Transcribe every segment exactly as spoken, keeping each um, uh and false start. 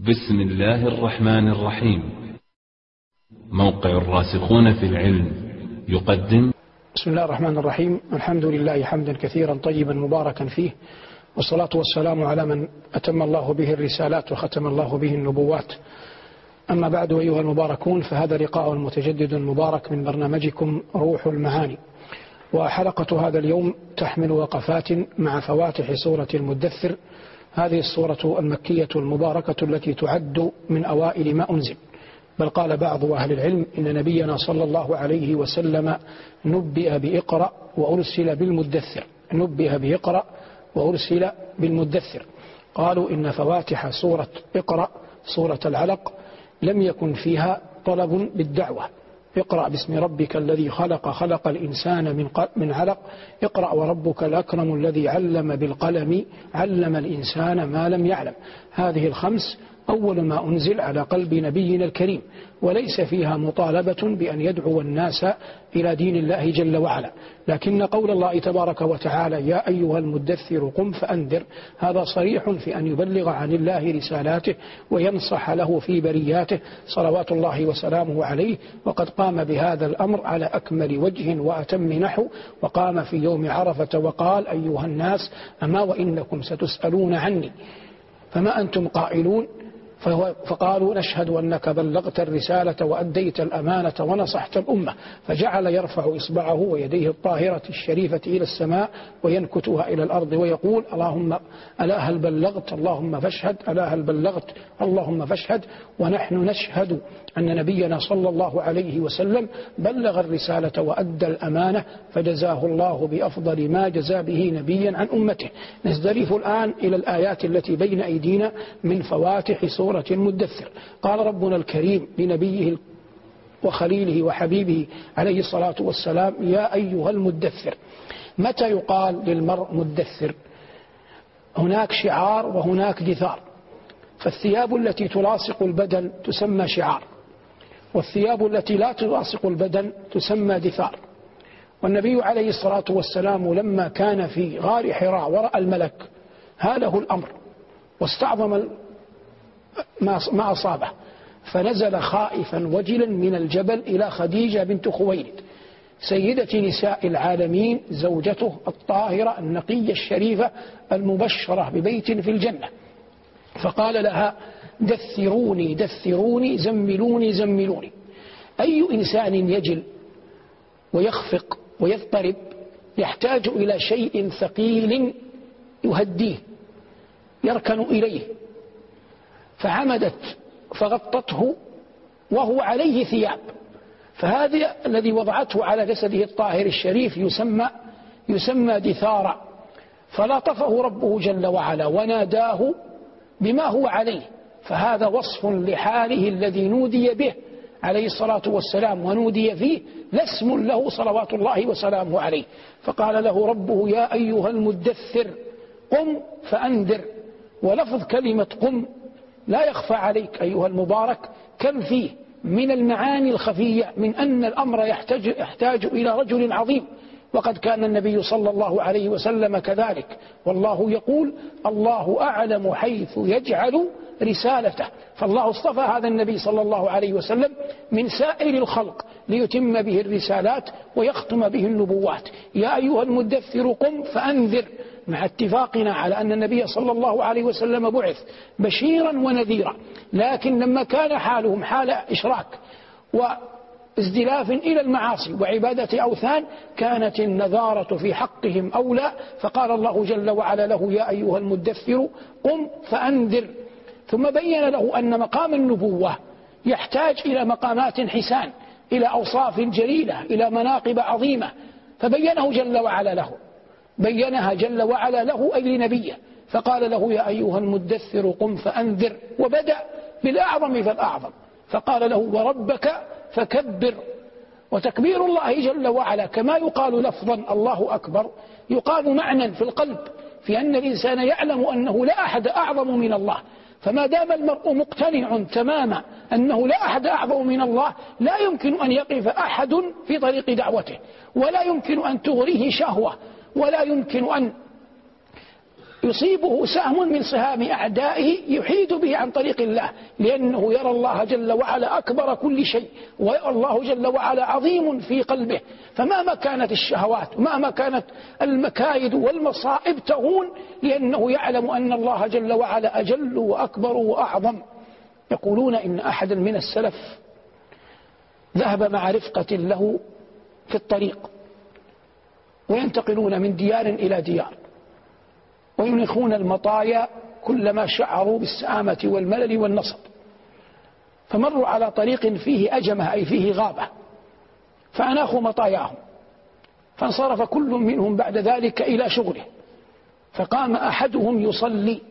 بسم الله الرحمن الرحيم. موقع الراسخون في العلم يقدم. بسم الله الرحمن الرحيم. الحمد لله حمدا كثيرا طيبا مباركا فيه، والصلاة والسلام على من أتم الله به الرسالات وختم الله به النبوات. أما بعد، أيها المباركون، فهذا لقاء متجدد مبارك من برنامجكم روح المعاني، وحلقة هذا اليوم تحمل وقفات مع فواتح سورة المدثر، هذه السورة المكية المباركة التي تعد من أوائل ما أنزل. بل قال بعض أهل العلم إن نبينا صلى الله عليه وسلم نبئ بإقرأ وأرسل بالمدثر، نبئ بإقرأ وأرسل بالمدثر. قالوا إن فواتح سورة إقرأ سورة العلق لم يكن فيها طلب بالدعوة. اقرأ باسم ربك الذي خلق خلق الإنسان من من علق، اقرأ وربك الأكرم الذي علم بالقلم علم الإنسان ما لم يعلم. هذه الخمس أول ما أنزل على قلب نبينا الكريم، وليس فيها مطالبة بأن يدعو الناس إلى دين الله جل وعلا، لكن قول الله تبارك وتعالى يا أيها المدثر قم فأنذر هذا صريح في أن يبلغ عن الله رسالاته وينصح له في برياته صلوات الله وسلامه عليه، وقد قام بهذا الأمر على أكمل وجه وأتم نحو، وقام في يوم عرفة وقال أيها الناس أما وإنكم ستسألون عني فما أنتم قائلون؟ فقالوا نشهد أنك بلغت الرسالة وأديت الأمانة ونصحت الأمة، فجعل يرفع إصبعه ويديه الطاهرة الشريفة إلى السماء وينكتها إلى الأرض ويقول اللهم ألا هل بلغت اللهم فاشهد ألا هل بلغت اللهم فاشهد. ونحن نشهد أن نبينا صلى الله عليه وسلم بلغ الرسالة وأدى الأمانة، فجزاه الله بأفضل ما جزى به نبيا عن أمته. نزدرف الآن إلى الآيات التي بين أيدينا من فواتح سورة المدثر. قال ربنا الكريم لنبيه وخليله وحبيبه عليه الصلاة والسلام يا أيها المدثر. متى يقال للمرء مدثر؟ هناك شعار وهناك دثار، فالثياب التي تلاصق البدن تسمى شعار، والثياب التي لا تلاصق البدن تسمى دثار. والنبي عليه الصلاة والسلام لما كان في غار حراء ورأى الملك هاله الأمر واستعظم ما أصابه، فنزل خائفا وجلا من الجبل إلى خديجة بنت خويلد سيدة نساء العالمين، زوجته الطاهرة النقية الشريفة المبشرة ببيت في الجنة، فقال لها دثروني دثروني زملوني زملوني. أي إنسان يجل ويخفق ويضطرب يحتاج إلى شيء ثقيل يهديه يركن إليه، فعمدت فغطته وهو عليه ثياب، فهذا الذي وضعته على جسده الطاهر الشريف يسمى يسمى دثارا. فلاطفه ربه جل وعلا وناداه بما هو عليه، فهذا وصف لحاله الذي نودي به عليه الصلاة والسلام ونودي فيه، لا اسم له صلوات الله وسلامه عليه. فقال له ربه يا أيها المدثر قم فأنذر. ولفظ كلمة قم لا يخفى عليك أيها المبارك كم فيه من المعاني الخفية من أن الأمر يحتاج, يحتاج إلى رجل عظيم، وقد كان النبي صلى الله عليه وسلم كذلك، والله يقول الله أعلم حيث يجعل رسالته. فالله اصطفى هذا النبي صلى الله عليه وسلم من سائر الخلق ليتم به الرسالات ويختم به النبوات. يا أيها المدثر قم فأنذر، مع اتفاقنا على أن النبي صلى الله عليه وسلم بعث بشيرا ونذيرا، لكن لما كان حالهم حال إشراك وازدلاف إلى المعاصي وعبادة أوثان كانت النذارة في حقهم أولى، فقال الله جل وعلا له يا أيها المدثر قم فأنذر. ثم بين له أن مقام النبوة يحتاج إلى مقامات حسان، إلى أوصاف جليلة، إلى مناقب عظيمة، فبينه جل وعلا له بينها جل وعلا له أي لنبيه، فقال له يا أيها المدثر قم فأنذر، وبدأ بالأعظم فالأعظم، فقال له وربك فكبر. وتكبير الله جل وعلا كما يقال لفظا الله أكبر يقال معنى في القلب، في أن الإنسان يعلم أنه لا أحد أعظم من الله، فما دام المرء مقتنع تماما أنه لا أحد أعظم من الله لا يمكن أن يقف أحد في طريق دعوته، ولا يمكن أن تغريه شهوة، ولا يمكن أن يصيبه سهم من سهام أعدائه يحيد به عن طريق الله، لأنه يرى الله جل وعلا أكبر كل شيء، ويرى الله جل وعلا عظيم في قلبه. فمهما كانت الشهوات ومهما كانت المكايد والمصائب تهون، لأنه يعلم أن الله جل وعلا أجل وأكبر وأعظم. يقولون إن أحدا من السلف ذهب مع رفقة له في الطريق، وينتقلون من ديار إلى ديار، وينخون المطايا كلما شعروا بالسآمة والملل والنصب، فمروا على طريق فيه أجمة أي فيه غابة، فأناخوا مطاياهم، فانصرف كل منهم بعد ذلك إلى شغله. فقام أحدهم يصلي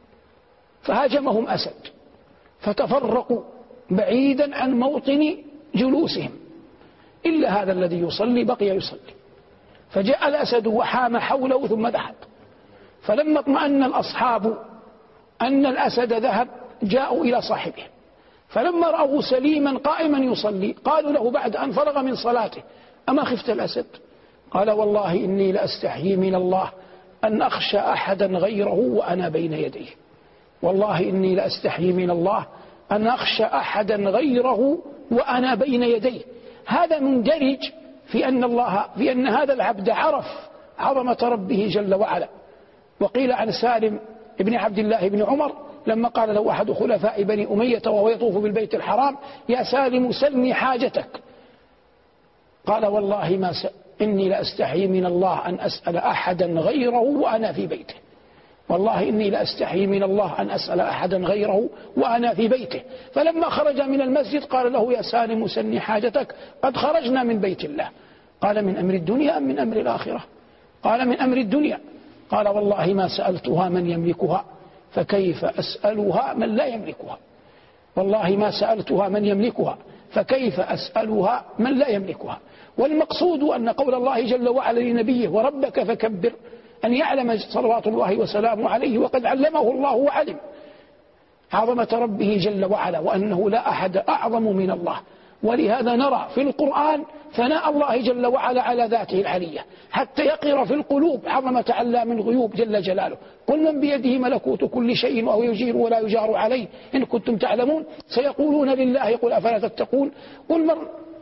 فهاجمهم أسد، فتفرقوا بعيدا عن موطن جلوسهم، إلا هذا الذي يصلي بقي يصلي. فجاء الأسد وحام حوله ثم ذهب. فلما اطمأن الأصحاب أن الأسد ذهب جاءوا إلى صاحبه، فلما رأوه سليما قائما يصلي قالوا له بعد أن فرغ من صلاته: أما خفت الأسد؟ قال: والله إني لأستحيي من الله أن أخشى أحدا غيره وأنا بين يديه. والله إني لأستحيي من الله أن أخشى أحدا غيره وأنا بين يديه. هذا مندرج في أن الله في أن هذا العبد عرف عظمة ربه جل وعلا. وقيل عن سالم ابن عبد الله بن عمر لما قال له أحد خلفاء بني أمية وهو يطوف بالبيت الحرام: يا سالم سلني حاجتك. قال: والله ما س... إني لأستحيي من الله أن أسأل أحدا غيره وأنا في بيته. والله إني لأستحيي من الله أن أسأل أحدا غيره وأنا في بيته. فلما خرج من المسجد قال له: يا سالم سلني حاجتك، قد خرجنا من بيت الله. قال: من أمر الدنيا أم من أمر الآخرة؟ قال: من أمر الدنيا. قال: والله ما سألتها من يملكها، فكيف أسألها من لا يملكها؟ والله ما سألتها من يملكها، فكيف أسألها من لا يملكها؟ والمقصود أن قول الله جل وعلا لنبيه: وربك فكبر، أن يعلم صلوات الله وسلامه عليه وقد علمه الله وعلم عظمة ربه جل وعلا، وأنه لا أحد أعظم من الله. ولهذا نرى في القرآن ثناء الله جل وعلا على ذاته العلية، حتى يقر في القلوب عظمة علام الغيوب جل جلاله. قل من بيده ملكوت كل شيء وهو يجير ولا يجار عليه إن كنتم تعلمون. سيقولون لله قل أفلا تتقون. قل من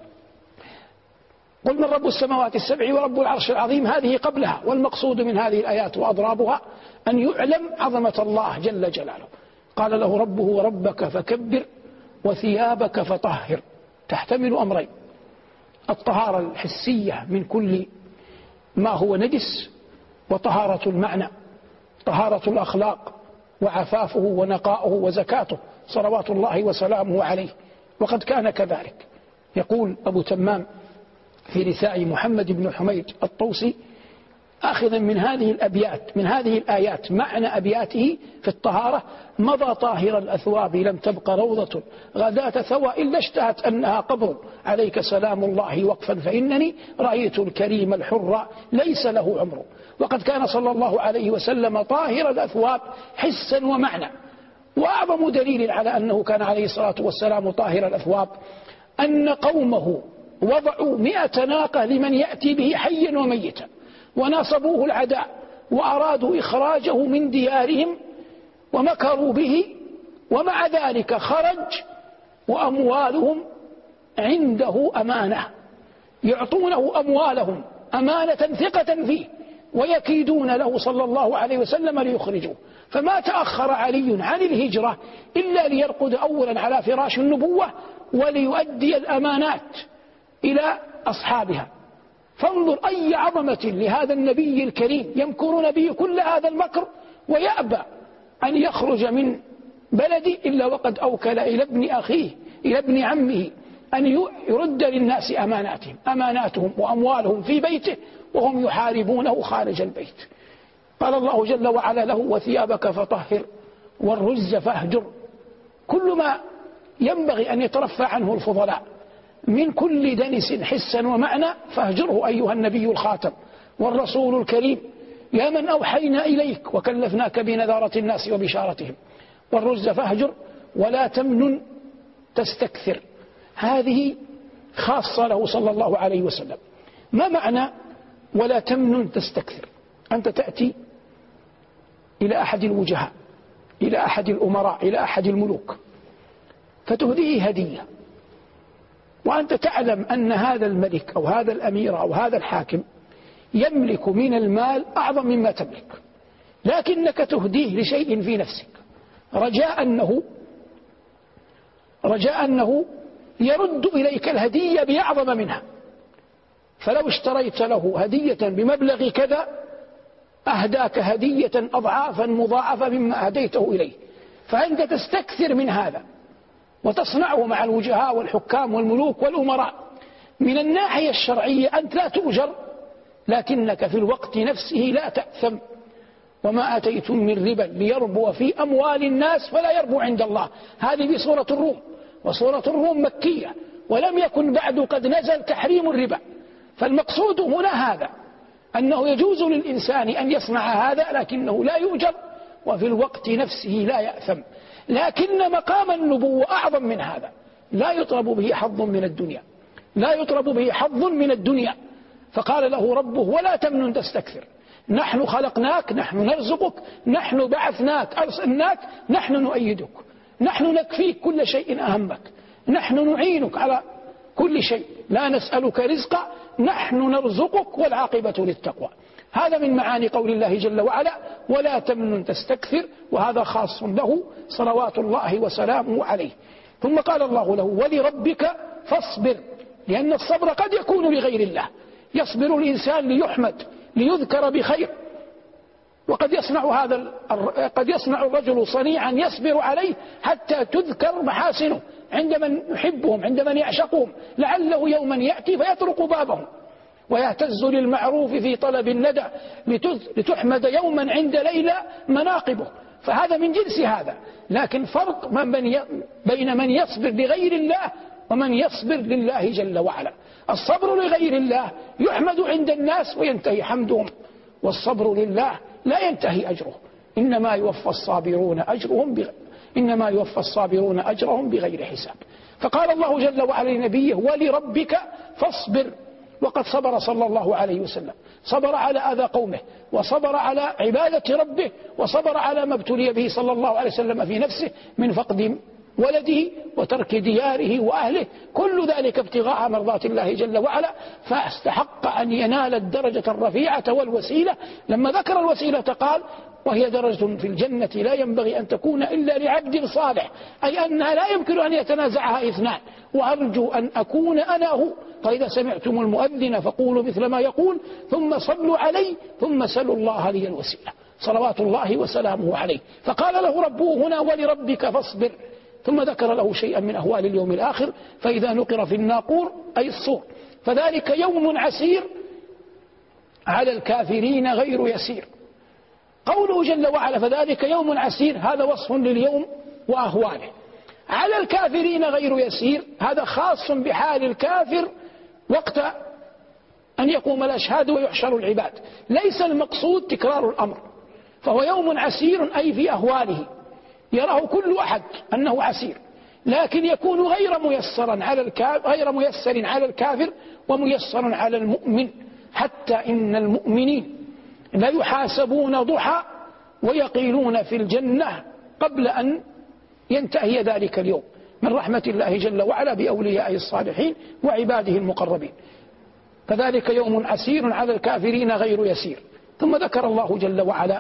قل من رب السماوات السبع ورب العرش العظيم. هذه قبلها. والمقصود من هذه الآيات وأضرابها أن يعلم عظمة الله جل جلاله. قال له ربه: وربك فكبر وثيابك فطهر. تحتمل أمرين: الطهارة الحسية من كل ما هو نجس، وطهارة المعنى، طهارة الأخلاق وعفافه ونقاؤه وزكاته صلوات الله وسلامه عليه. وقد كان كذلك. يقول أبو تمام في رثاء محمد بن حميد الطوسي آخذا من هذه الأبيات من هذه الآيات معنى أبياته في الطهارة: مضى طاهر الأثواب لم تبق روضة غداة ثوى إلا اشتهت أنها قبر عليك سلام الله وقفا فإنني رأيت الكريم الحر ليس له عمر. وقد كان صلى الله عليه وسلم طاهر الأثواب حسا ومعنى. وأعظم دليل على أنه كان عليه الصلاة والسلام طاهر الأثواب أن قومه وضعوا مئة ناقة لمن يأتي به حيا وميتا، وناصبوه العداء وأرادوا إخراجه من ديارهم ومكروا به، ومع ذلك خرج وأموالهم عنده أمانة، يعطونه أموالهم أمانة ثقة فيه، ويكيدون له صلى الله عليه وسلم ليخرجوه. فما تأخر علي عن الهجرة إلا ليرقد أولا على فراش النبوة وليؤدي الأمانات إلى أصحابها. فانظر أي عظمة لهذا النبي الكريم، يمكرون به كل هذا المكر ويأبى أن يخرج من بلدي إلا وقد أوكل إلى ابن أخيه إلى ابن عمه أن يرد للناس أماناتهم أماناتهم وأموالهم في بيته وهم يحاربونه خارج البيت. قال الله جل وعلا له: وثيابك فطهر والرز فاهجر. كل ما ينبغي أن يترفع عنه الفضلاء من كل دنس حسا ومعنى فاهجره أيها النبي الخاتم والرسول الكريم، يا من أوحينا إليك وكلفناك بنذارة الناس وبشارتهم. والرز فاهجر ولا تمنن تستكثر. هذه خاصة له صلى الله عليه وسلم. ما معنى ولا تمنن تستكثر؟ أنت تأتي إلى أحد الوجهاء، إلى أحد الأمراء، إلى أحد الملوك، فتهديه هدية، وأنت تعلم أن هذا الملك أو هذا الأمير أو هذا الحاكم يملك من المال أعظم مما تملك، لكنك تهديه لشيء في نفسك رجاء أنه رجاء أنه يرد إليك الهدية بأعظم منها. فلو اشتريت له هدية بمبلغ كذا أهداك هدية أضعافا مضاعفة مما أهديته إليه، فأنت تستكثر من هذا وتصنعه مع الوجهاء والحكام والملوك والأمراء. من الناحية الشرعية أنت لا تؤجر، لكنك في الوقت نفسه لا تأثم. وما أتيتم من ربا ليربو في أموال الناس فلا يربو عند الله. هذه بسورة الروم، وسورة الروم مكية، ولم يكن بعد قد نزل تحريم الربا. فالمقصود هنا هذا، أنه يجوز للإنسان أن يصنع هذا لكنه لا يؤجر، وفي الوقت نفسه لا يأثم. لكن مقام النبوة أعظم من هذا، لا يطلب به حظ من الدنيا، لا يطلب به حظ من الدنيا. فقال له ربه ولا تمنن تستكثر، نحن خلقناك، نحن نرزقك، نحن بعثناك أرسلناك، نحن نؤيدك، نحن نكفيك كل شيء أهمك، نحن نعينك على كل شيء، لا نسألك رزقا، نحن نرزقك والعاقبة للتقوى. هذا من معاني قول الله جل وعلا ولا تمنن تستكثر، وهذا خاص له صلوات الله وسلامه عليه. ثم قال الله له ولربك فاصبر، لأن الصبر قد يكون لغير الله، يصبر الإنسان ليحمد ليذكر بخير، وقد يصنع هذا قد يصنع الرجل صنيعا يصبر عليه حتى تذكر محاسنه عند من يحبهم، عند من يعشقهم، لعله يوما يأتي فيطرق بابهم، ويهتز للمعروف في طلب الندى لتحمد يوما عند ليلى مناقبه. فهذا من جنس هذا. لكن فرق من بين من يصبر لغير الله ومن يصبر لله جل وعلا. الصبر لغير الله يحمد عند الناس وينتهي حمدهم، والصبر لله لا ينتهي أجره، إنما يوفى الصابرون أجرهم بغير إنما يوفى الصابرون أجرهم بغير حساب. فقال الله جل وعلا لنبيه ولربك فاصبر، وقد صبر صلى الله عليه وسلم، صبر على أذى قومه، وصبر على عبادة ربه، وصبر على ما ابتلي به صلى الله عليه وسلم في نفسه من فقد ولده وترك دياره وأهله، كل ذلك ابتغاء مرضات الله جل وعلا، فاستحق أن ينال الدرجة الرفيعة والوسيلة. لما ذكر الوسيلة قال وهي درجة في الجنة لا ينبغي أن تكون إلا لعبد صالح، أي أنها لا يمكن أن يتنازعها اثنان، وأرجو أن أكون أنا هو. فإذا سمعتم المؤذن فقولوا مثل ما يقول ثم صلوا عليه ثم سلوا الله لي الوسيلة صلوات الله وسلامه عليه. فقال له ربه هنا ولربك فاصبر، ثم ذكر له شيئا من أهوال اليوم الآخر، فإذا نقر في الناقور أي الصور فذلك يوم عسير على الكافرين غير يسير. قوله جل وعلا فذلك يوم عسير، هذا وصف لليوم وأهواله. على الكافرين غير يسير، هذا خاص بحال الكافر وقت أن يقوم الأشهاد ويحشر العباد، ليس المقصود تكرار الأمر. فهو يوم عسير أي في أهواله يراه كل أحد أنه عسير، لكن يكون غير ميسرا على الكافر غير ميسر على الكافر وميسر على المؤمن، حتى إن المؤمنين لا يحاسبون ضحى ويقيلون في الجنة قبل أن ينتهي ذلك اليوم، من رحمة الله جل وعلا بأوليائه الصالحين وعباده المقربين. فذلك يوم عسير على الكافرين غير يسير. ثم ذكر الله جل وعلا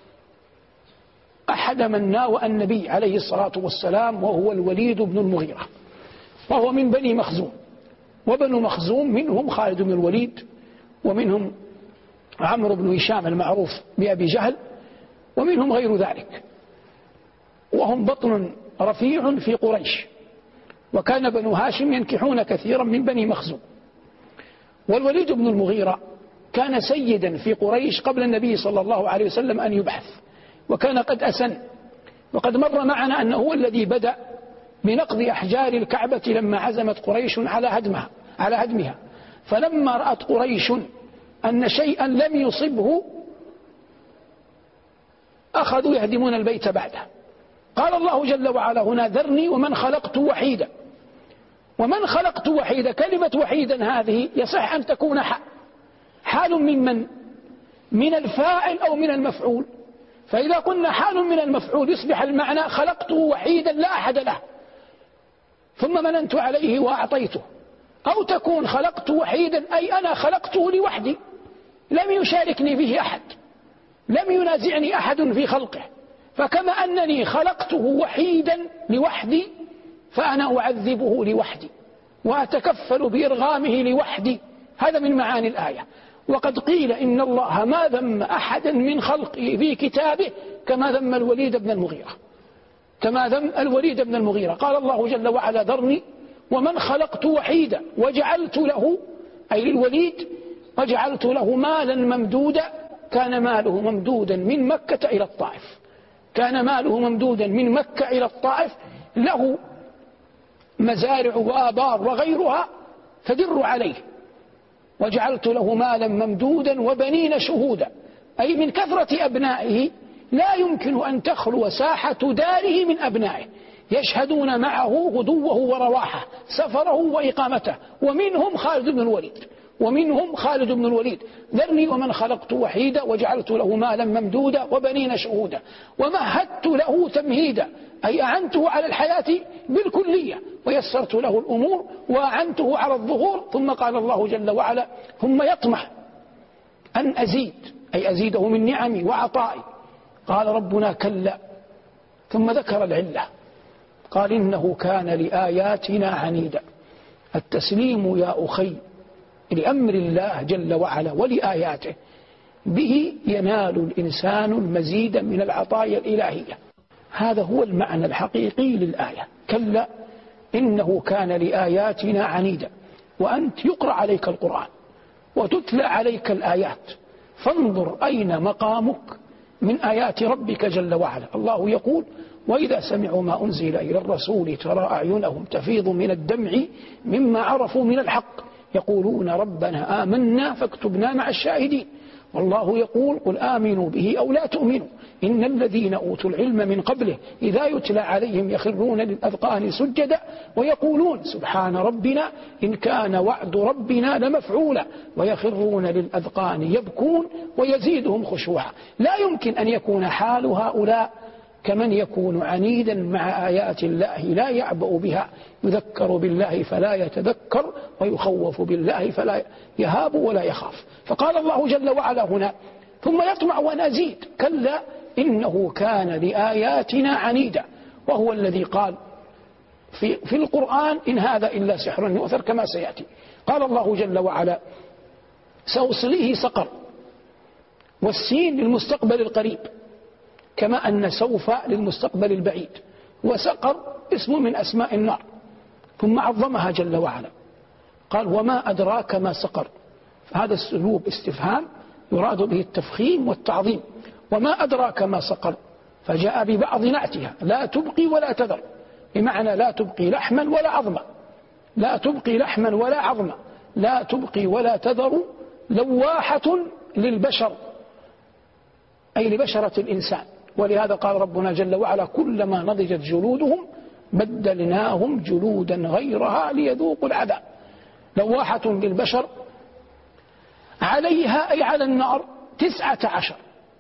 أحد من ناوى النبي عليه الصلاة والسلام، وهو الوليد بن المغيرة، وهو من بني مخزوم، وبنو مخزوم منهم خالد بن الوليد، ومنهم عمرو بن هشام المعروف بأبي جهل، ومنهم غير ذلك، وهم بطن رفيع في قريش. وكان بنو هاشم ينكحون كثيرا من بني مخزوم. والوليد بن المغيرة كان سيدا في قريش قبل النبي صلى الله عليه وسلم أن يبعث، وكان قد أسن، وقد مر معنا أنه هو الذي بدأ بنقض أحجار الكعبة لما عزمت قريش على هدمها على هدمها. فلما رأت قريش أن شيئا لم يصبه أخذوا يهدمون البيت بعده. قال الله جل وعلا هنا ذرني ومن خلقت وحيدا. ومن خلقت وحيدا، كلمة وحيدا هذه يصح أن تكون حال من من من الفاعل أو من المفعول، فإذا قلنا حال من المفعول يصبح المعنى خلقته وحيدا لا أحد له ثم مننت عليه وأعطيته، أو تكون خلقت وحيدا أي أنا خلقته لوحدي لم يشاركني به أحد، لم ينازعني أحد في خلقه، فكما أنني خلقته وحيدا لوحدي فأنا أعذبه لوحدي وأتكفل بإرغامه لوحدي. هذا من معاني الآية. وقد قيل إن الله ما ذم أحدا من خلقه في كتابه كما ذم الوليد بن المغيرة، كما ذم الوليد بن المغيرة. قال الله جل وعلا: ذرني ومن خلقت وحيدا وجعلت له، أي للوليد، وجعلت له مالا ممدودا. كان ماله ممدودا من مكة إلى الطائف، كان ماله ممدودا من مكة إلى الطائف، له مزارع وآبار وغيرها تدر عليه. وجعلت له مالا ممدودا وبنين شهودا، أي من كثرة أبنائه لا يمكن أن تخلو ساحة داره من أبنائه، يشهدون معه غدوه ورواحه، سفره وإقامته. ومنهم خالد بن الوليد، ومنهم خالد بن الوليد. ذرني ومن خلقت وحيدا وجعلت له مالا ممدودا وبنين شهودا ومهدت له تمهيدا، أي أعنته على الحياة بالكلية ويسرت له الأمور وأعنته على الظهور. ثم قال الله جل وعلا: ثم يطمع أن أزيد، أي أزيده من نعمي وعطائي. قال ربنا: كلا. ثم ذكر العلة، قال: إنه كان لآياتنا عنيدا. التسليم يا أخي لأمر الله جل وعلا ولآياته به ينال الإنسان المزيد من العطايا الإلهية. هذا هو المعنى الحقيقي للآية. كلا إنه كان لآياتنا عنيدا. وأنت يقرأ عليك القرآن وتتلى عليك الآيات، فانظر أين مقامك من آيات ربك جل وعلا. الله يقول: وإذا سمعوا ما أنزل إلى الرسول ترى أعينهم تفيض من الدمع مما عرفوا من الحق يقولون ربنا آمنا فاكتبنا مع الشاهدين. والله يقول: قل آمنوا به أو لا تؤمنوا إن الذين أوتوا العلم من قبله إذا يتلى عليهم يخرون للأذقان سجدا ويقولون سبحان ربنا إن كان وعد ربنا لمفعولا ويخرون للأذقان يبكون ويزيدهم خشوعا. لا يمكن أن يكون حال هؤلاء كمن يكون عنيدا مع آيات الله لا يعبأ بها، يذكر بالله فلا يتذكر ويخوف بالله فلا يهاب ولا يخاف. فقال الله جل وعلا هنا: ثم يطمع أن أزيد. كلا إنه كان لآياتنا عنيدا. وهو الذي قال في, في القرآن: إن هذا إلا سحر يؤثر، كما سيأتي. قال الله جل وعلا: سأصليه سقر، والسين للمستقبل القريب كما أن سوف للمستقبل البعيد، وسقر اسم من أسماء النار. ثم عظمها جل وعلا قال: وما أدراك ما سقر. فهذا الأسلوب استفهام يراد به التفخيم والتعظيم. وما أدراك ما سقر، فجاء ببعض نعتها: لا تبقي ولا تذر، بمعنى لا تبقي لحما ولا عظما، لا تبقي لحما ولا عظما، لا تبقي ولا تذر، لواحة للبشر، أي لبشرة الإنسان. ولهذا قال ربنا جل وعلا: كلما نضجت جلودهم بدلناهم جلودا غيرها ليذوقوا العذاب. لواحة للبشر، عليها أي على النار تسعة عشر،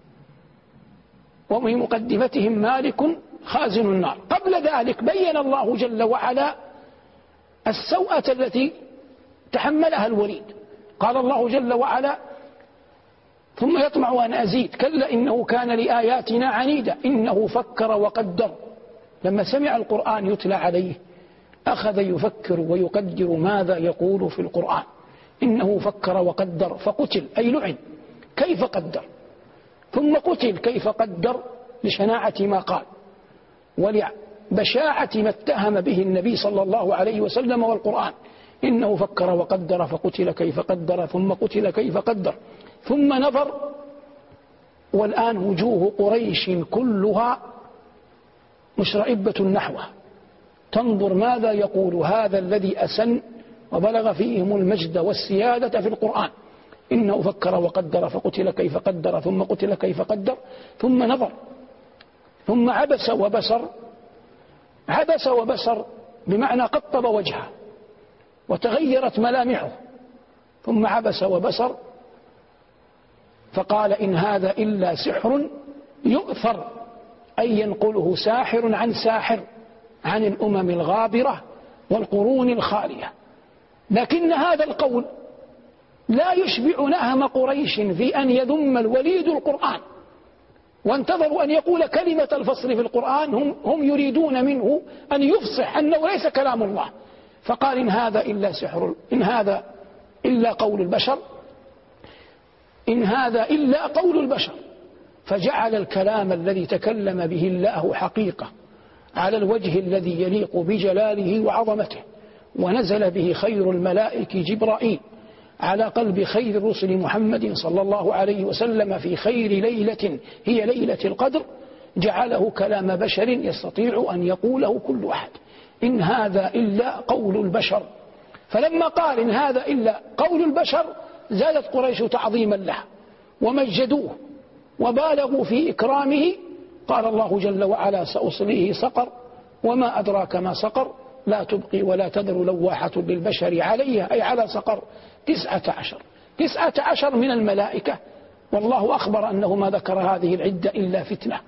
ومن مقدمتهم مالك خازن النار. قبل ذلك بين الله جل وعلا السوءة التي تحملها الوليد. قال الله جل وعلا: ثم يطمع أن أزيد. كلا إنه كان لآياتنا عنيدا. إنه فكر وقدر. لما سمع القرآن يتلى عليه أخذ يفكر ويقدر ماذا يقول في القرآن. إنه فكر وقدر فقتل، أي لعن. كيف قدر؟ ثم قتل كيف قدر؟ لشناعة ما قال ولبشاعة ما اتهم به النبي صلى الله عليه وسلم والقرآن. إنه فكر وقدر فقتل كيف قدر ثم قتل كيف قدر. ثم نظر. والآن وجوه قريش كلها مشرئبة نحوه، تنظر ماذا يقول هذا الذي أسن وبلغ فيهم المجد والسيادة في القرآن. إنه فكر وقدر فقتل كيف قدر ثم قتل كيف قدر. ثم نظر، ثم عبس وبصر. عبس وبصر بمعنى قطب وجهه وتغيرت ملامحه. ثم عبس وبصر فقال: إن هذا إلا سحر يؤثر أن ينقله ساحر عن ساحر عن الأمم الغابرة والقرون الخالية، لكن هذا القول لا يشبع نهم قريش في أن يذم الوليد القرآن، وانتظروا أن يقول كلمة الفصل في القرآن، هم, هم يريدون منه أن يفصح أنه ليس كلام الله، فقال إن هذا إلا سحر، إن هذا إلا قول البشر، إن هذا إلا قول البشر. فجعل الكلام الذي تكلم به الله حقيقة على الوجه الذي يليق بجلاله وعظمته، ونزل به خير الملائكة جبرائيل على قلب خير الرسل محمد صلى الله عليه وسلم في خير ليلة هي ليلة القدر، جعله كلام بشر يستطيع أن يقوله كل أحد. إن هذا إلا قول البشر. فلما قال إن هذا إلا قول البشر زادت قريش تعظيما له ومجدوه وبالغوا في إكرامه. قال الله جل وعلا سأصليه سقر وما أدراك ما سقر لا تبقي ولا تذر لواحة للبشر عليها، أي على سقر تسعة عشر تسعة عشر من الملائكة. والله أخبر أنه ما ذكر هذه العدة إلا فتنة،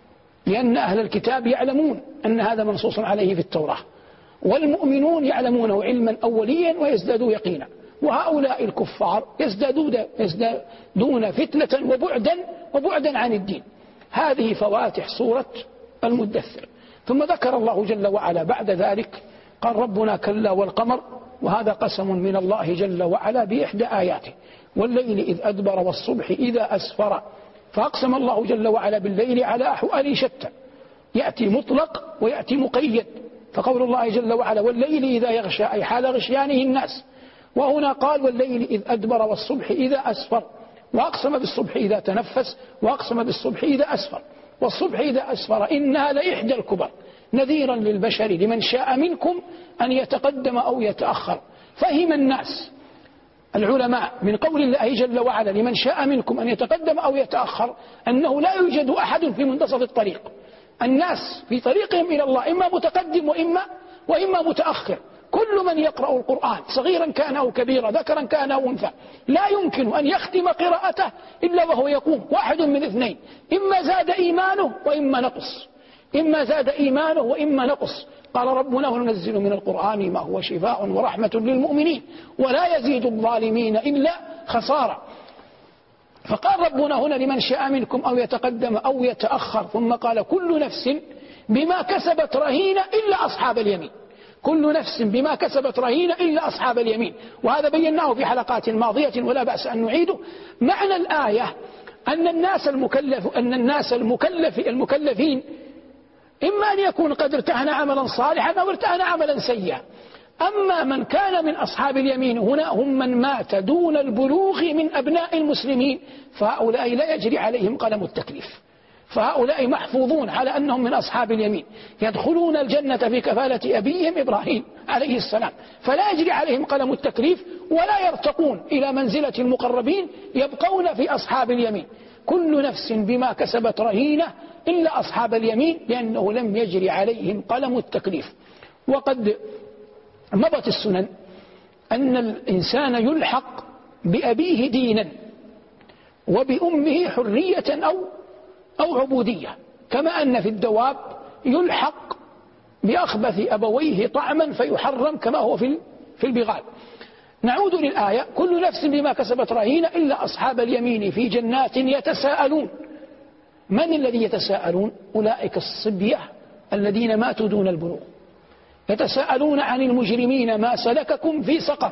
لأن أهل الكتاب يعلمون أن هذا منصوص عليه في التوراة، والمؤمنون يعلمونه علما أوليا ويزدادوا يقينا، وهؤلاء الكفار يزدادون, يزدادون فتنة وبعدا وبعدا عن الدين. هذه فواتح سورة المدثر. ثم ذكر الله جل وعلا بعد ذلك قال ربنا كلا والقمر، وهذا قسم من الله جل وعلا بإحدى آياته، والليل إذ أدبر والصبح إذا أسفر. فأقسم الله جل وعلا بالليل على أحوال شتى، يأتي مطلق ويأتي مقيد. فقول الله جل وعلا والليل إذا يغشى أي حال غشيانه الناس، وهنا قال والليل إذ أدبر والصبح إذا أسفر، وأقسم بالصبح إذا تنفس، وأقسم بالصبح إذا أسفر. والصبح إذا أسفر إنها لإحدى الكبر نذيرا للبشر لمن شاء منكم أن يتقدم أو يتأخر. فهم الناس العلماء من قول الله جل وعلا لمن شاء منكم أن يتقدم أو يتأخر أنه لا يوجد أحد في منتصف الطريق، الناس في طريقهم إلى الله إما متقدم وإما, وإما متأخر. كل من يقرأ القرآن صغيرا كان أو كبيرا ذكرا كان أو أنثى لا يمكن أن يختم قراءته إلا وهو يقوم واحد من اثنين، إما زاد إيمانه وإما نقص، إما زاد إيمانه وإما نقص. قال ربنا وننزل من القرآن ما هو شفاء ورحمة للمؤمنين ولا يزيد الظالمين إلا خسارة. فقال ربنا هنا لمن شاء منكم أو يتقدم أو يتأخر، ثم قال كل نفس بما كسبت رهينة إلا أصحاب اليمين، كل نفس بما كسبت رهينة إلا أصحاب اليمين. وهذا بيناه في حلقات ماضية ولا بأس أن نعيده. معنى الآية أن الناس المكلف أن الناس المكلف المكلفين إما أن يكون قد ارتهن عملا صالحا أو ارتهن عملا سيئا. أما من كان من أصحاب اليمين هنا هم من مات دون البلوغ من أبناء المسلمين، فهؤلاء لا يجري عليهم قلم التكليف، فهؤلاء محفوظون على أنهم من أصحاب اليمين، يدخلون الجنة في كفالة أبيهم إبراهيم عليه السلام، فلا يجري عليهم قلم التكليف ولا يرتقون إلى منزلة المقربين، يبقون في أصحاب اليمين. كل نفس بما كسبت رهينة إلا أصحاب اليمين، لأنه لم يجري عليهم قلم التكليف. وقد مضت السنن أن الإنسان يلحق بأبيه دينا وبأمه حرية أو أو عبودية، كما أن في الدواب يلحق بأخبث أبويه طعما فيحرم كما هو في في البغال. نعود للآية كل نفس بما كسبت رهينة إلا أصحاب اليمين في جنات يتساءلون. من الذي يتساءلون؟ أولئك الصبية الذين ماتوا دون البلوغ، يتساءلون عن المجرمين ما سلككم في سقر،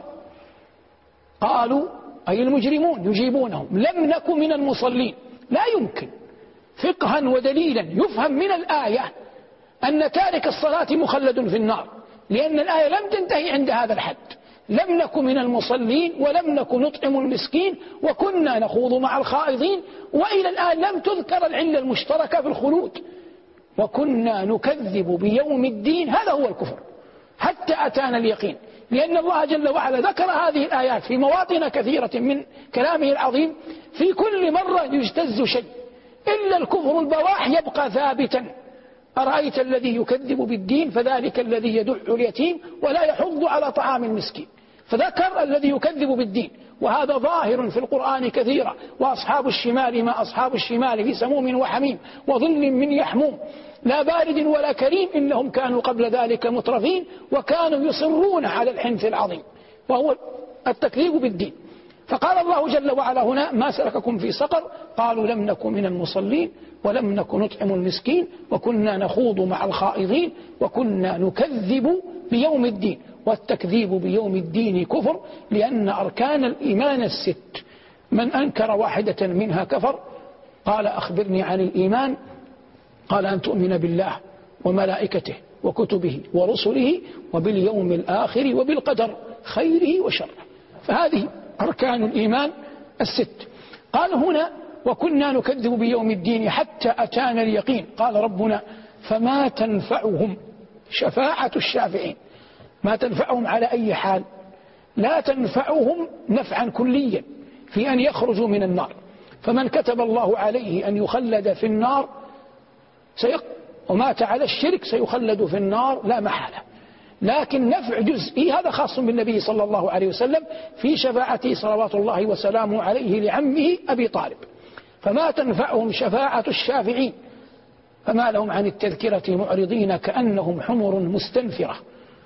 قالوا أي المجرمون يجيبونهم لم نكن من المصلين. لا يمكن فقها ودليلا يفهم من الآية أن تارك الصلاة مخلد في النار، لأن الآية لم تنتهي عند هذا الحد. لم نكن من المصلين ولم نكن نطعم المسكين وكنا نخوض مع الخائضين، وإلى الآن لم تذكر العلة المشتركة في الخلود، وكنا نكذب بيوم الدين. هذا هو الكفر حتى أتانا اليقين، لأن الله جل وعلا ذكر هذه الآيات في مواطن كثيرة من كلامه العظيم، في كل مرة يجتز شيء إلا الكفر البواح يبقى ثابتا. أرأيت الذي يكذب بالدين فذلك الذي يدع اليتيم ولا يحض على طعام المسكين، فذكر الذي يكذب بالدين وهذا ظاهر في القرآن كثيرا. وأصحاب الشمال ما أصحاب الشمال في سموم وحميم وظل من يحموم لا بارد ولا كريم إنهم كانوا قبل ذلك مترفين وكانوا يصرون على الحنث العظيم وهو التكذيب بالدين. فقال الله جل وعلا هنا ما سلككم في سقر قالوا لم نكن من المصلين ولم نكن نطعم المسكين وكنا نخوض مع الخائضين وكنا نكذب بيوم الدين. والتكذيب بيوم الدين كفر لأن أركان الإيمان الست من أنكر واحدة منها كفر. قال أخبرني عن الإيمان قال أن تؤمن بالله وملائكته وكتبه ورسله وباليوم الآخر وبالقدر خيره وشره. فهذه أركان الإيمان الست. قال هنا وكنا نكذب بيوم الدين حتى أتانا اليقين. قال ربنا فما تنفعهم شفاعة الشافعين. ما تنفعهم على أي حال؟ لا تنفعهم نفعا كليا في أن يخرجوا من النار. فمن كتب الله عليه أن يخلد في النار سيق ومات على الشرك سيخلد في النار لا محالة. لكن نفع جزئي هذا خاص بالنبي صلى الله عليه وسلم في شفاعته صلوات الله وسلامه عليه لعمه أبي طالب. فما تنفعهم شفاعة الشافعين فما لهم عن التذكرة معرضين كأنهم حمر مستنفرة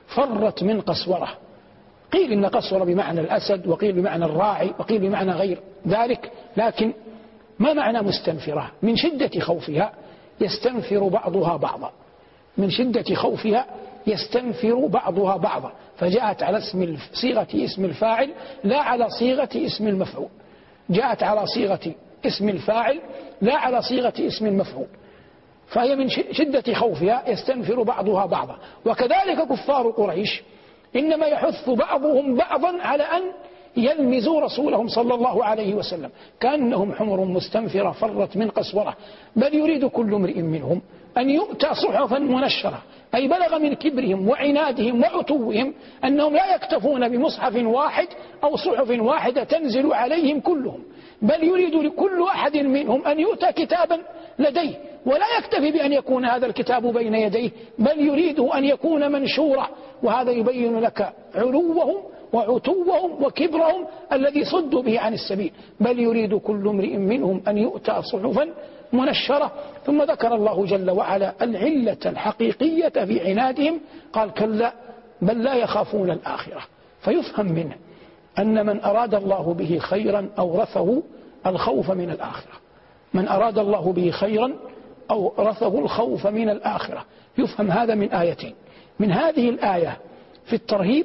فرت من قسورة. قيل إن قسورة بمعنى الأسد وقيل بمعنى الراعي وقيل بمعنى غير ذلك. لكن ما معنى مستنفرة؟ من شدة خوفها يستنفر بعضها بعضا. من شدة خوفها يستنفر بعضها بعضا. فجاءت على اسم صيغة اسم الفاعل لا على صيغة اسم المفعول. جاءت على صيغة اسم الفاعل لا على صيغة اسم المفعول. فهي من شدة خوفها يستنفر بعضها بعضا. وكذلك كفار قريش إنما يحث بعضهم بعضا على أن يلمزوا رسولهم صلى الله عليه وسلم كأنهم حمر مستنفرة فرت من قسورة. بل يريد كل امرئ منهم أن يؤتى صحفا منشرة. أي بلغ من كبرهم وعنادهم وعتوهم أنهم لا يكتفون بمصحف واحد أو صحف واحدة تنزل عليهم كلهم، بل يريد لكل أحد منهم أن يؤتى كتابا لديه، ولا يكتفي بأن يكون هذا الكتاب بين يديه، بل يريده أن يكون منشورا. وهذا يبين لك علوهم وعتوهم وكبرهم الذي صدوا به عن السبيل. بل يريد كل امرئ منهم أن يؤتى صحفا منشرة. ثم ذكر الله جل وعلا العلة الحقيقية في عنادهم. قال كلا بل لا يخافون الآخرة. فيفهم منه أن من أراد الله به خيرا أورثه الخوف من الآخرة. من أراد الله به خيرا أورثه الخوف من الآخرة. يفهم هذا من آيتين: من هذه الآية في الترهيب،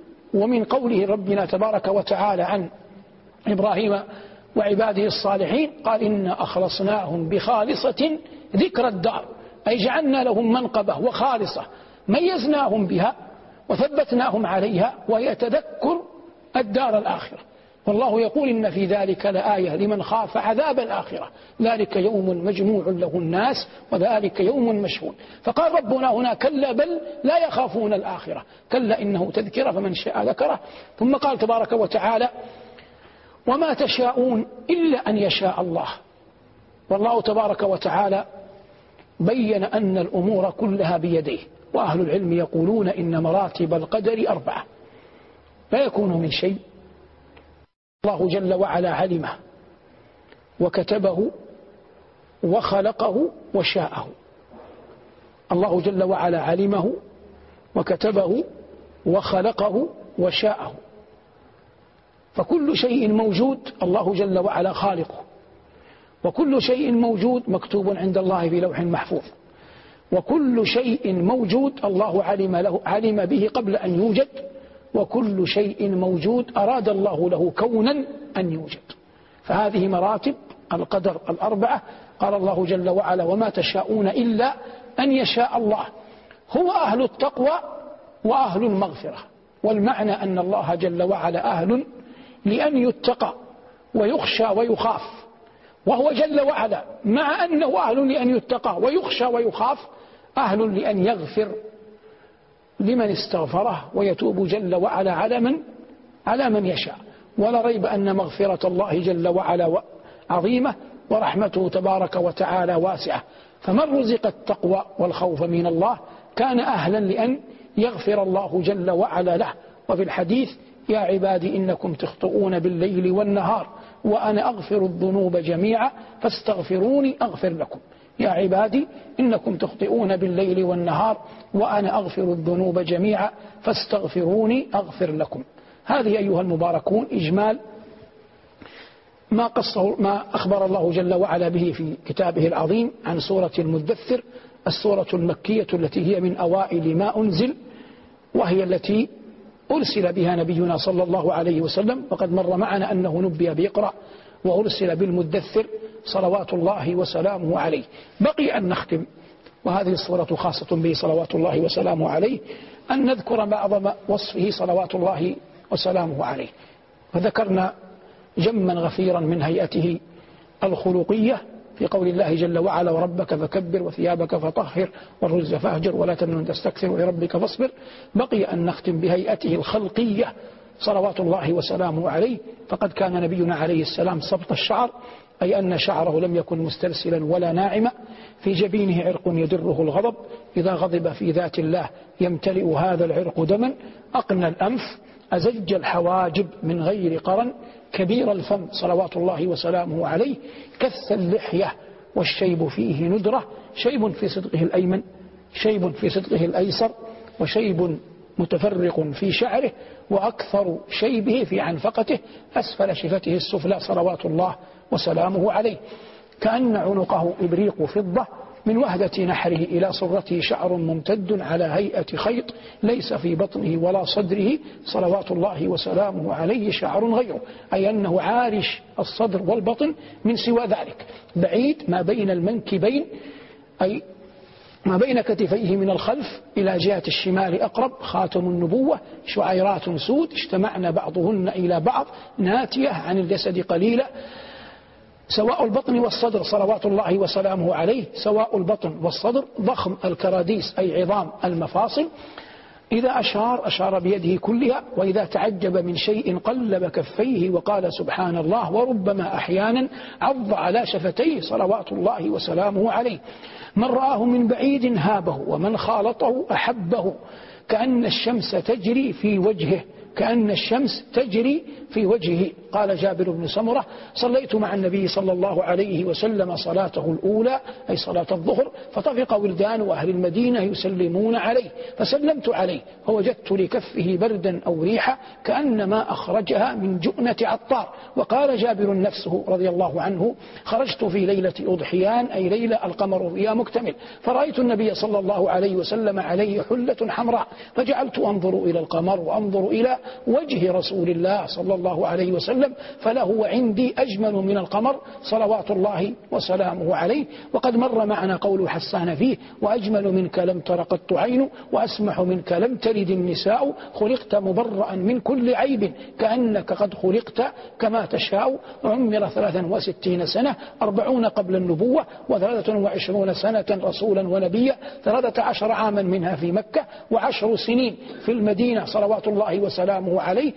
ومن قوله ربنا تبارك وتعالى عن إبراهيم وعباده الصالحين قال إنا أخلصناهم بخالصة ذكر الدار، أي جعلنا لهم منقبة وخالصة ميزناهم بها وثبتناهم عليها، وهي تذكر الدار الآخرة. والله يقول إن في ذلك لآية لمن خاف عذاب الآخرة، ذلك يوم مجموع له الناس وذلك يوم مشهود. فقال ربنا هنا كلا بل لا يخافون الآخرة، كلا إنه تذكرة فمن شاء ذكره. ثم قال تبارك وتعالى وما تشاءون إلا أن يشاء الله. والله تبارك وتعالى بين أن الأمور كلها بيديه. وأهل العلم يقولون إن مراتب القدر أربعة لا يكون من شيء الله جل وعلا علمه وكتبه وخلقه وشاءه. الله جل وعلا علمه وكتبه وخلقه وشاءه. فكل شيء موجود الله جل وعلا خالقه، وكل شيء موجود مكتوب عند الله في لوح محفوظ، وكل شيء موجود الله علم له علم به قبل أن يوجد، وكل شيء موجود أراد الله له كونا أن يوجد. فهذه مراتب القدر الأربعة. قال الله جل وعلا وما تشاءون إلا أن يشاء الله. هو أهل التقوى وأهل المغفرة. والمعنى أن الله جل وعلا أهل لأن يتقى ويخشى ويخاف، وهو جل وعلا مع أنه أهل لأن يتقى ويخشى ويخاف أهل لأن يغفر لمن استغفره ويتوب جل وعلا على من على من يشاء. ولا ريب أن مغفرة الله جل وعلا عظيمة ورحمته تبارك وتعالى واسعة. فمن رزق التقوى والخوف من الله كان أهلا لأن يغفر الله جل وعلا له. وفي الحديث يا عبادي إنكم تخطئون بالليل والنهار وأنا أغفر الذنوب جميعا فاستغفروني أغفر لكم. يا عبادي إنكم تخطئون بالليل والنهار وأنا أغفر الذنوب جميعا فاستغفروني أغفر لكم. هذه أيها المباركون إجمال ما قصه ما أخبر الله جل وعلا به في كتابه العظيم عن سورة المدثر، السورة المكية التي هي من أوائل ما أنزل، وهي التي أرسل بها نبينا صلى الله عليه وسلم، وقد مر معنا أنه نبي بيقرأ وأرسل بالمدثر صلوات الله وسلامه عليه. بقي أن نختم، وهذه الصورة خاصة به صلوات الله وسلامه عليه، أن نذكر بعض وصفه صلوات الله وسلامه عليه. وذكرنا جما غفيرا من هيئته الخلقية في قول الله جل وعلا وربك فكبر وثيابك فطهر والرجز فاهجر ولا تمنن تستكثر ولربك فاصبر. بقي أن نختم بهيئته الخلقية صلوات الله وسلامه عليه، فقد كان نبينا عليه السلام سبط الشعر، أي أن شعره لم يكن مسترسلا ولا ناعما، في جبينه عرق يدره الغضب، إذا غضب في ذات الله يمتلئ هذا العرق دما، أقنى الأنف، أزج الحواجب من غير قرن، كبير الفم صلوات الله وسلامه عليه، كث اللحية والشيب فيه ندرة، شيب في صدقه الأيمن، شيب في صدقه الأيسر، وشيب متفرق في شعره، وأكثر شيبه في عنفقته أسفل شفته السفلى صلوات الله وسلامه عليه، كأن عنقه إبريق فضة، من وهدة نحره إلى صرته شعر ممتد على هيئة خيط، ليس في بطنه ولا صدره صلوات الله وسلامه عليه شعر غيره، أي أنه عارش الصدر والبطن من سوى ذلك، بعيد ما بين المنكبين، أي ما بين كتفيه من الخلف إلى جهة الشمال أقرب، خاتم النبوة، شعيرات سود اجتمعن بعضهن إلى بعض، ناتية عن الجسد قليلة، سواء البطن والصدر صلوات الله وسلامه عليه، سواء البطن والصدر، ضخم الكراديس أي عظام المفاصل، إذا أشار أشار بيده كلها، وإذا تعجب من شيء قلب كفيه وقال سبحان الله، وربما أحيانا عض على شفتيه صلوات الله وسلامه عليه. من رآه من بعيد هابه، ومن خالطه أحبه، كأن الشمس تجري في وجهه، كأن الشمس تجري في وجهه. قال جابر بن سمرة: صليت مع النبي صلى الله عليه وسلم صلاته الأولى أي صلاة الظهر، فطفق ولدان أهل المدينة يسلمون عليه، فسلمت عليه فوجدت لكفه بردا أو ريحة كأنما أخرجها من جؤنة عطار. وقال جابر نفسه رضي الله عنه: خرجت في ليلة أضحيان أي ليلة القمر فيها مكتمل، فرأيت النبي صلى الله عليه وسلم عليه حلة حمراء، فجعلت أنظر إلى القمر وأنظر إلى وجه رسول الله صلى الله عليه وسلم، فله عندي أجمل من القمر صلوات الله وسلامه عليه. وقد مر معنا قول حسان فيه: وأجمل منك لم تر قط عين، وأسمح منك لم تلد النساء، خلقت مبرأ من كل عيب، كأنك قد خلقت كما تشاء. عمر ثلاثا وستين سنة، أربعون قبل النبوة، وثلاثة وعشرون سنة رسولا ونبيا، ثلاثة عشر عاما منها في مكة، وعشر سنين في المدينة صلوات الله وسلامه عليه.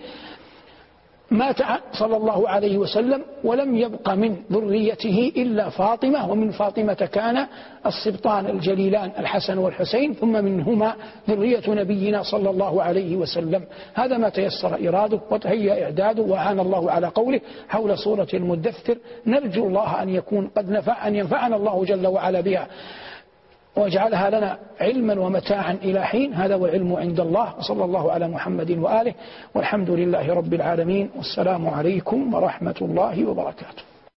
مات صلى الله عليه وسلم ولم يبق من ذريته إلا فاطمة، ومن فاطمة كان السبطان الجليلان الحسن والحسين، ثم منهما ذرية نبينا صلى الله عليه وسلم. هذا ما تيسر إراده وتهيأ إعداده، وعان الله على قوله حول سورة المدثر. نرجو الله أن يكون قد نفع أن ينفعنا الله جل وعلا بها، واجعلها لنا علما ومتاعا إلى حين. هذا والعلم عند الله، وصلى الله على محمد وآله، والحمد لله رب العالمين، والسلام عليكم ورحمة الله وبركاته.